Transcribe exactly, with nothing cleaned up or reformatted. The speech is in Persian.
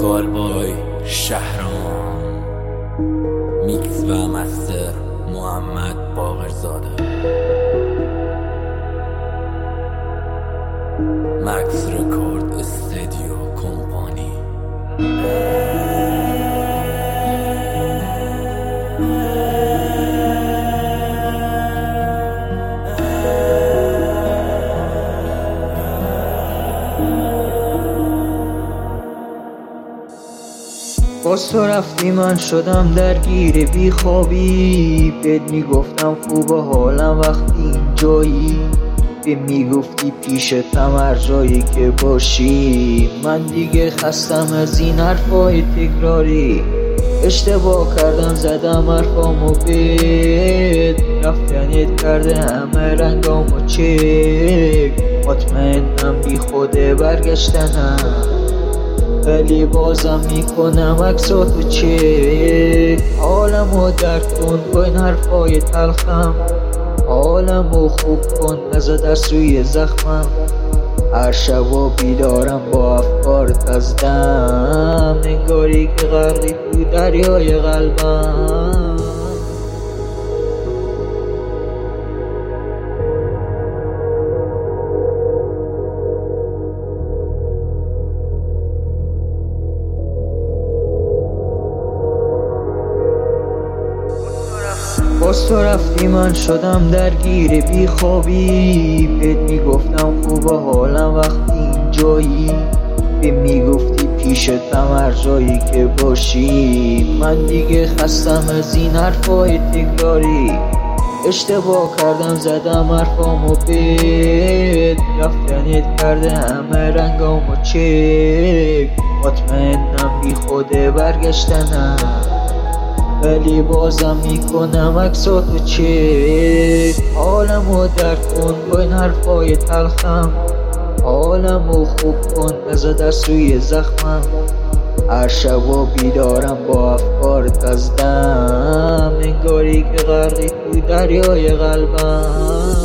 گالبای شهرام، میکس و مستر محمد باقرزاده، مکس رکورد استودیو کمپانی. باز تو رفتی من شدم درگیر بی خوابی، بهت میگفتم خوبه حالم وقتی اینجایی، به میگفتی پیشتم هر جایی که باشی. من دیگه خستم از این حرفای تکراری، اشتباه کردم زدم حرفامو بهت، رفتنت کرده همه رنگامو چک. مطمئنم بی خوده برگشتنم، ولی بازم میکنم عکساتو چک. حالمو درک کن با این حرفای تلخم، حالمو خوب کن نزا در سوی زخمم. هر شب بیدارم با افکارت از دم، انگاری که غرقی تو دریای قلبم. باز تو رفتی من شدم درگیر بی خوابی، بهت میگفتم خوبه حالم وقتی اینجایی، به میگفتی پیشتم هر جایی که باشی. من دیگه خستم از این حرفای تکراری، اشتباه کردم زدم حرفامو بهت، رفتنت کرده همه رنگامو چک. مطمئنم بی خوده برگشتنم، ولی بازم میکنم عکساتو چک. حالمو درک کن با این حرفای تلخم، حالمو خوب کن نزا در سوی زخمم. هر شب بیدارم با افکارت از دم، انگاری که غرقی تو دریای قلبم.